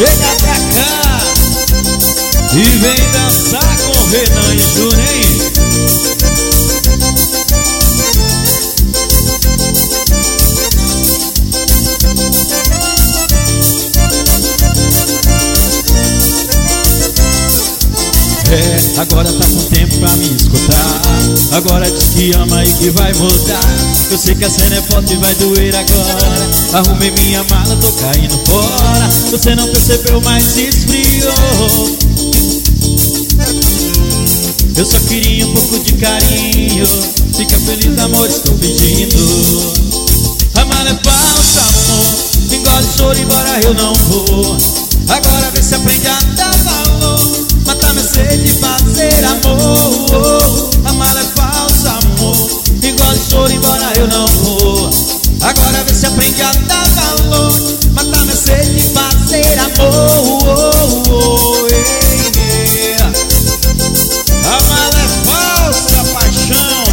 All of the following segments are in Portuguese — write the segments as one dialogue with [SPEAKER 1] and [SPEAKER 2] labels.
[SPEAKER 1] Chega pra cá e vem dançar com o Renan e Júnior, hein? É, agora tá com tempo pra me escutar. Agora diz que ama e que vai mudar. Eu sei que a cena é forte e vai doer agora. Arrumei minha mala, tô caindo fora. Você não percebeu, mas se esfriou. Eu só queria um pouco de carinho. Fica feliz, amor, estou pedindo. A mala é falsa, amor. Engole choro, embora eu não vou. Agora vê se aprende a dar valor. Mata minha sede de fazer amor. A mala é falsa, amor. Engole choro, embora eu não vou. Agora vê se aprende a dar valor. Mata minha sede de fazer amor. A mala é falsa, paixão.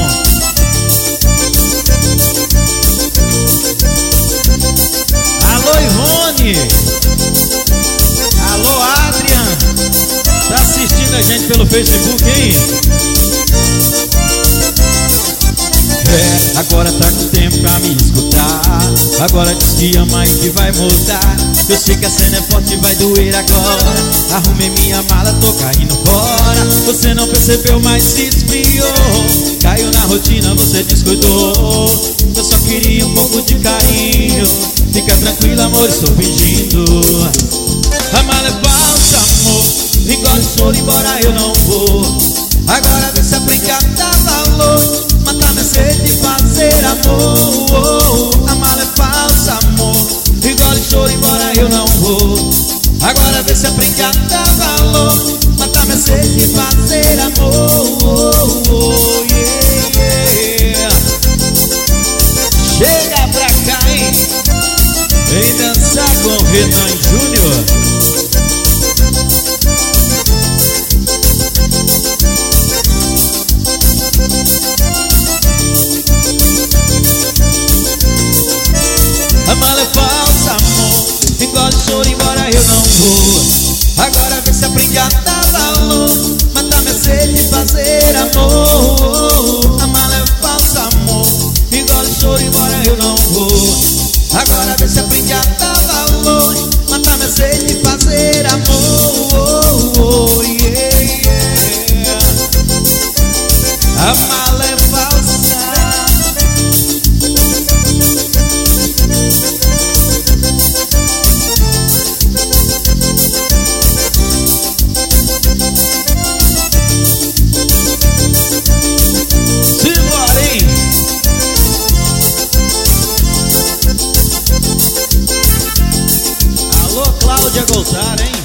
[SPEAKER 1] Alô, Ivone. Alô, Adrian. Tá assistindo a gente pelo Facebook, hein? É, agora tá com tempo pra me escutar. Agora diz que ama e que vai mudar. Eu sei que a cena é forte e vai doer agora. Arrumei minha mala, tô caindo fora. Você não percebeu, mas se esfriou. Caiu na rotina, você descuidou. Eu só queria um pouco de carinho. Fica tranquilo, amor, estou fingindo. A mala é falsa, amor. Engole choro, embora eu não vou. Agora vê se aprende a dar valor. Matar minha sede de fazer amor. A mala é falsa, amor. Engole choro, embora eu não vou. Agora vê se aprende a dar valor. Matar minha sede de fazer amor. Yeah. Chega pra cá, hein? Vem dançar com o Renan Júnior. A mala é falsa, amor. Engole choro, embora eu não vou. Agora vê se aprende a dar valor. Matar minha sede de fazer amor. A mala é falsa, amor. Engole choro, embora eu não vou. Agora vê se aprende a dar valor. Matar minha sede de fazer amor. Yeah. A mala é falsa. Simbora, hein? Alô, Cláudia Goltar, hein?